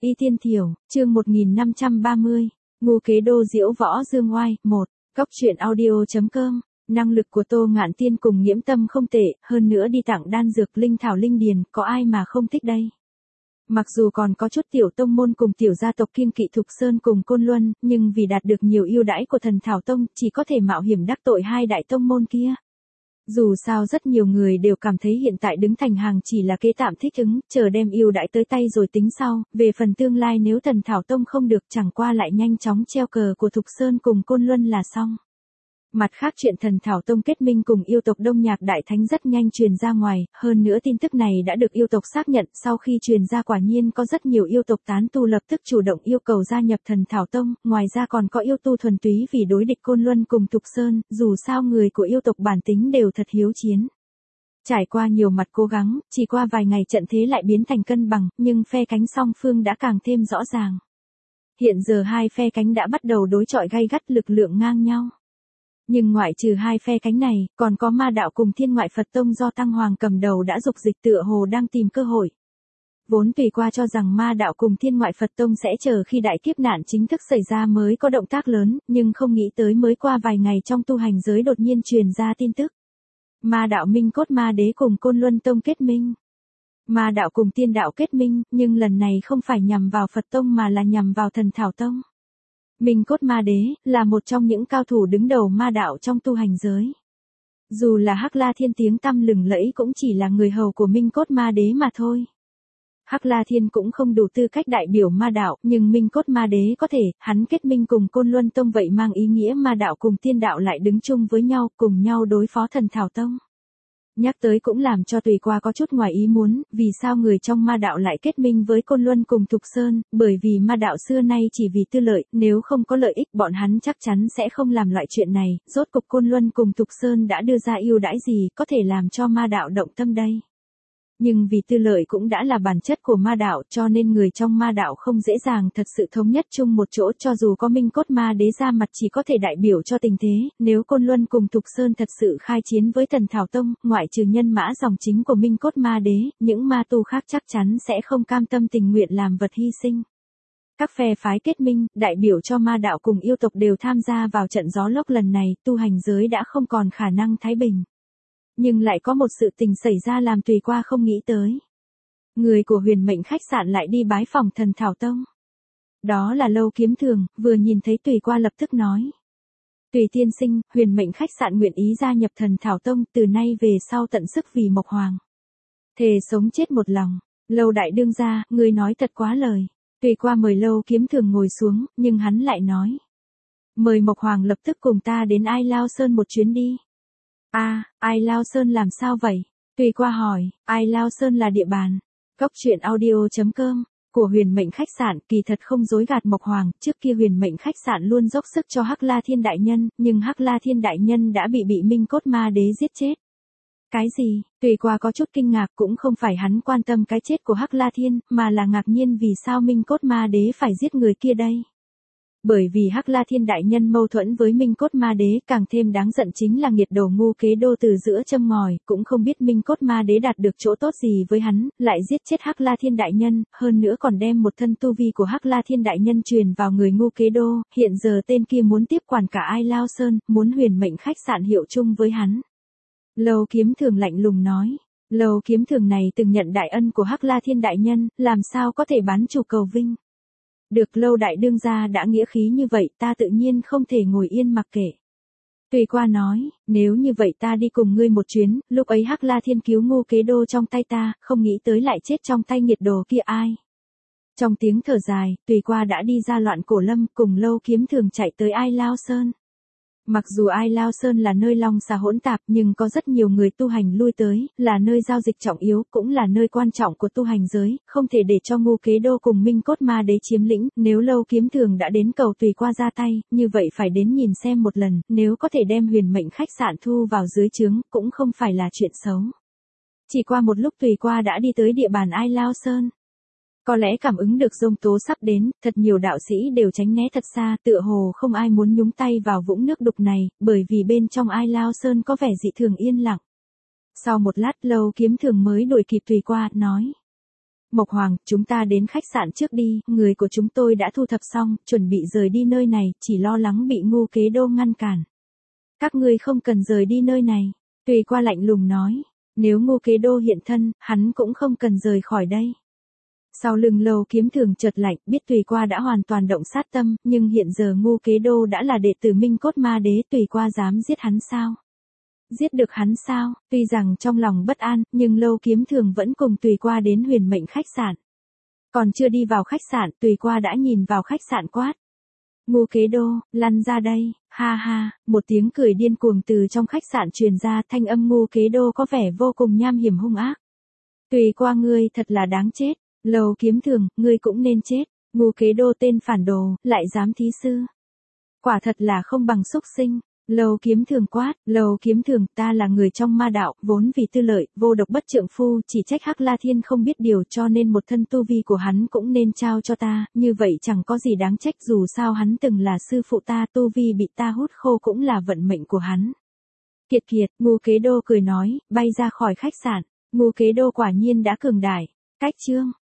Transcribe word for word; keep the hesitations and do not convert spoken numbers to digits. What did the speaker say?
Y Tiên Thiểu, chương một nghìn năm trăm ba mươi, Ngô Kế Đô diễu võ dương oai, một, Góc truyện audio chấm com, năng lực của Tô Ngạn Tiên cùng Nghiễm Tâm không tệ, hơn nữa đi tặng đan dược linh thảo linh điền, có ai mà không thích đây. Mặc dù còn có chút tiểu tông môn cùng tiểu gia tộc kiêng kỵ Thục Sơn cùng Côn Luân, nhưng vì đạt được nhiều ưu đãi của Thần Thảo Tông, chỉ có thể mạo hiểm đắc tội hai đại tông môn kia. Dù sao rất nhiều người đều cảm thấy hiện tại đứng thành hàng chỉ là kế tạm thích ứng, chờ đem ưu đãi tới tay rồi tính sau, về phần tương lai nếu Thần Thảo Tông không được chẳng qua lại nhanh chóng treo cờ của Thục Sơn cùng Côn Luân là xong. Mặt khác chuyện Thần Thảo Tông kết minh cùng yêu tộc Đông Nhạc Đại Thánh rất nhanh truyền ra ngoài, hơn nữa tin tức này đã được yêu tộc xác nhận, sau khi truyền ra quả nhiên có rất nhiều yêu tộc tán tu lập tức chủ động yêu cầu gia nhập Thần Thảo Tông, ngoài ra còn có yêu tu thuần túy vì đối địch Côn Luân cùng Thục Sơn, dù sao người của yêu tộc bản tính đều thật hiếu chiến. Trải qua nhiều mặt cố gắng, chỉ qua vài ngày trận thế lại biến thành cân bằng, nhưng phe cánh song phương đã càng thêm rõ ràng. Hiện giờ hai phe cánh đã bắt đầu đối chọi gay gắt, lực lượng ngang nhau. Nhưng ngoại trừ hai phe cánh này, còn có Ma Đạo cùng Thiên Ngoại Phật Tông do Tăng Hoàng cầm đầu đã dục dịch tựa hồ đang tìm cơ hội. Vốn Tùy Qua cho rằng Ma Đạo cùng Thiên Ngoại Phật Tông sẽ chờ khi đại kiếp nạn chính thức xảy ra mới có động tác lớn, nhưng không nghĩ tới mới qua vài ngày trong tu hành giới đột nhiên truyền ra tin tức. Ma Đạo Minh Cốt Ma Đế cùng Côn Luân Tông kết minh. Ma Đạo cùng Tiên Đạo kết minh, nhưng lần này không phải nhằm vào Phật Tông mà là nhằm vào Thần Thảo Tông. Minh Cốt Ma Đế, là một trong những cao thủ đứng đầu ma đạo trong tu hành giới. Dù là Hắc La Thiên tiếng tăm lừng lẫy cũng chỉ là người hầu của Minh Cốt Ma Đế mà thôi. Hắc La Thiên cũng không đủ tư cách đại biểu ma đạo, nhưng Minh Cốt Ma Đế có thể, hắn kết minh cùng Côn Luân Tông vậy mang ý nghĩa ma đạo cùng tiên đạo lại đứng chung với nhau, cùng nhau đối phó Thần Thảo Tông. Nhắc tới cũng làm cho Tùy Qua có chút ngoài ý muốn, vì sao người trong ma đạo lại kết minh với Côn Luân cùng Thục Sơn, bởi vì ma đạo xưa nay chỉ vì tư lợi, nếu không có lợi ích bọn hắn chắc chắn sẽ không làm loại chuyện này, rốt cục Côn Luân cùng Thục Sơn đã đưa ra ưu đãi gì có thể làm cho ma đạo động tâm đây. Nhưng vì tư lợi cũng đã là bản chất của ma đạo cho nên người trong ma đạo không dễ dàng thật sự thống nhất chung một chỗ, cho dù có Minh Cốt Ma Đế ra mặt chỉ có thể đại biểu cho tình thế, nếu Côn Luân cùng Thục Sơn thật sự khai chiến với Thần Thảo Tông, ngoại trừ nhân mã dòng chính của Minh Cốt Ma Đế, những ma tu khác chắc chắn sẽ không cam tâm tình nguyện làm vật hy sinh. Các phe phái kết minh, đại biểu cho ma đạo cùng yêu tộc đều tham gia vào trận gió lốc lần này, tu hành giới đã không còn khả năng thái bình. Nhưng lại có một sự tình xảy ra làm Tùy Qua không nghĩ tới. Người của Huyền Mệnh khách sạn lại đi bái phòng Thần Thảo Tông. Đó là Lâu Kiếm Thường, vừa nhìn thấy Tùy Qua lập tức nói. Tùy tiên sinh, Huyền Mệnh khách sạn nguyện ý gia nhập Thần Thảo Tông, từ nay về sau tận sức vì Mộc Hoàng. Thề sống chết một lòng. Lâu đại đương gia, ngươi nói thật quá lời. Tùy Qua mời Lâu Kiếm Thường ngồi xuống, nhưng hắn lại nói. Mời Mộc Hoàng lập tức cùng ta đến Ai Lao Sơn một chuyến đi. A, à, Ai Lao Sơn làm sao vậy? Tùy Qua hỏi, Ai Lao Sơn là địa bàn. Góc truyện audio chấm com, của Huyền Mệnh khách sạn, kỳ thật không dối gạt Mộc Hoàng, trước kia Huyền Mệnh khách sạn luôn dốc sức cho Hắc La Thiên đại nhân, nhưng Hắc La Thiên đại nhân đã bị bị Minh Cốt Ma Đế giết chết. Cái gì? Tùy Qua có chút kinh ngạc, cũng không phải hắn quan tâm cái chết của Hắc La Thiên, mà là ngạc nhiên vì sao Minh Cốt Ma Đế phải giết người kia đây. Bởi vì Hắc La Thiên đại nhân mâu thuẫn với Minh Cốt Ma Đế, càng thêm đáng giận chính là nghiệt đồ Ngô Kế Đô từ giữa châm ngòi, cũng không biết Minh Cốt Ma Đế đạt được chỗ tốt gì với hắn, lại giết chết Hắc La Thiên đại nhân, hơn nữa còn đem một thân tu vi của Hắc La Thiên đại nhân truyền vào người Ngô Kế Đô, hiện giờ tên kia muốn tiếp quản cả Ai Lao Sơn, muốn Huyền Mệnh khách sạn hiệu chung với hắn. Lâu Kiếm Thường lạnh lùng nói, Lâu Kiếm Thường này từng nhận đại ân của Hắc La Thiên đại nhân, làm sao có thể bán chủ cầu vinh. Được Lâu đại đương gia đã nghĩa khí như vậy, ta tự nhiên không thể ngồi yên mặc kệ. Tùy Qua nói, nếu như vậy ta đi cùng ngươi một chuyến, lúc ấy Hắc La Thiên cứu Ngô Kế Đô trong tay ta, không nghĩ tới lại chết trong tay nghiệt đồ kia ai. Trong tiếng thở dài, Tùy Qua đã đi ra Loạn Cổ Lâm, cùng Lâu Kiếm Thường chạy tới Ai Lao Sơn. Mặc dù Ai Lao Sơn là nơi long xà hỗn tạp nhưng có rất nhiều người tu hành lui tới, là nơi giao dịch trọng yếu, cũng là nơi quan trọng của tu hành giới, không thể để cho Ngô Kế Đô cùng Minh Cốt Ma Đế chiếm lĩnh, nếu Lâu Kiếm Thường đã đến cầu Tùy Qua ra tay, như vậy phải đến nhìn xem một lần, nếu có thể đem Huyền Mệnh khách sạn thu vào dưới trướng, cũng không phải là chuyện xấu. Chỉ qua một lúc Tùy Qua đã đi tới địa bàn Ai Lao Sơn. Có lẽ cảm ứng được giông tố sắp đến, thật nhiều đạo sĩ đều tránh né thật xa, tựa hồ không ai muốn nhúng tay vào vũng nước đục này, bởi vì bên trong Ai Lao Sơn có vẻ dị thường yên lặng. Sau một lát Lâu Kiếm Thường mới đuổi kịp Tùy Qua, nói. Mộc Hoàng, chúng ta đến khách sạn trước đi, người của chúng tôi đã thu thập xong, chuẩn bị rời đi nơi này, chỉ lo lắng bị Ngô Kế Đô ngăn cản. Các ngươi không cần rời đi nơi này, Tùy Qua lạnh lùng nói, nếu Ngô Kế Đô hiện thân, hắn cũng không cần rời khỏi đây. Sau lưng Lâu Kiếm Thường chợt lạnh, biết Tùy Qua đã hoàn toàn động sát tâm, nhưng hiện giờ Ngô Kế Đô đã là đệ tử Minh Cốt Ma Đế, Tùy Qua dám giết hắn sao? Giết được hắn sao? Tuy rằng trong lòng bất an, nhưng Lâu Kiếm Thường vẫn cùng Tùy Qua đến Huyền Mệnh khách sạn. Còn chưa đi vào khách sạn, Tùy Qua đã nhìn vào khách sạn quát. Ngô Kế Đô, lăn ra đây, ha ha, một tiếng cười điên cuồng từ trong khách sạn truyền ra, thanh âm Ngô Kế Đô có vẻ vô cùng nham hiểm hung ác. Tùy Qua ngươi thật là đáng chết, Lâu Kiếm Thường, ngươi cũng nên chết, Ngô Kế Đô tên phản đồ, lại dám thí sư. Quả thật là không bằng xúc sinh. Lâu Kiếm Thường quát, Lâu Kiếm Thường, ta là người trong ma đạo, vốn vì tư lợi, vô độc bất trượng phu, chỉ trách Hắc La Thiên không biết điều, cho nên một thân tu vi của hắn cũng nên trao cho ta, như vậy chẳng có gì đáng trách, dù sao hắn từng là sư phụ ta, tu vi bị ta hút khô cũng là vận mệnh của hắn. Kiệt kiệt, Ngô Kế Đô cười nói, bay ra khỏi khách sạn, Ngô Kế Đô quả nhiên đã cường đại. Cách chương